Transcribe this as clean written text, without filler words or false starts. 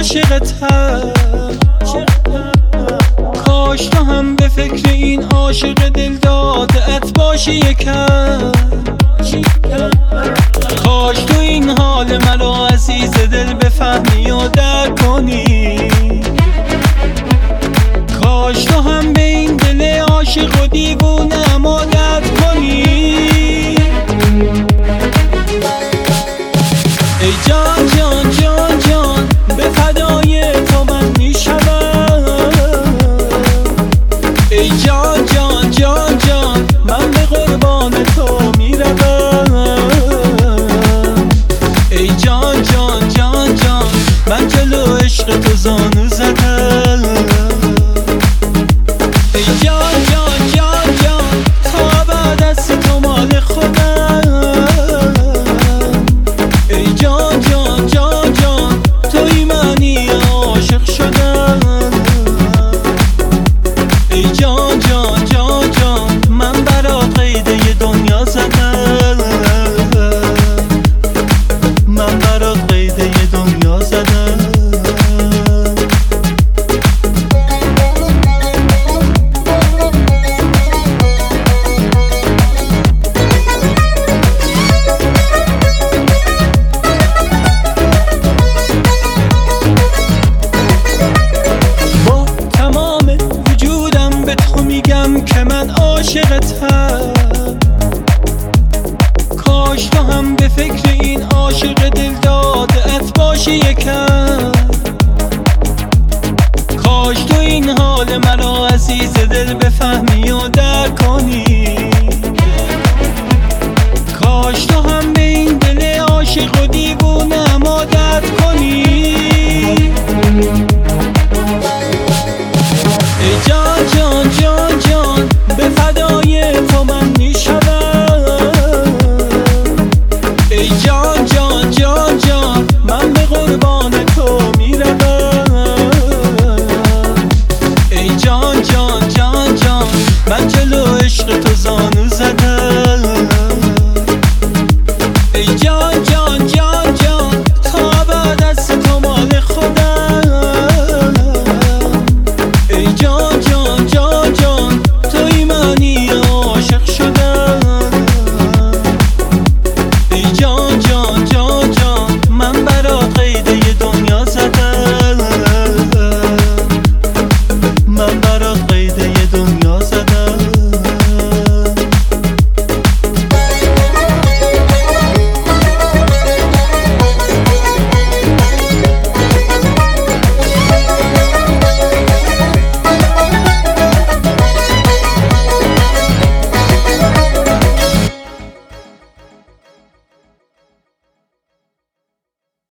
عاشقتم. کاش تو هم به فکر این عاشق دل داده‌ات باشی یکم. کاش تو این حال مرا عزیز دل بفهمی و درک کنی. کاش تو هم به این دل عاشق و دیوونه‌ام عادت کنی. ای جان جان جان جان به فدای تو من میشوم. ای جان جان جان جان من به قربان تو میروم. ای جان جان جان جان من جلو عشق تو زانو زدم. ای جان جان جان جان تا بعد از تو مال خودم. ای جان جان جان جان توی منی عاشق شدم. ای جان جان جان جان من برات قیده دنیا زدم. من برات قیده دنیا زدم. که من عاشقتم. کاش تو هم به فکر این عاشق دل داده‌ات باشی یکم. کاش تو این حال مرا عزیز دل بفهمی و درک کنی. کاش تو هم به این دل عاشق و دیوونه‌ام عادت کنی.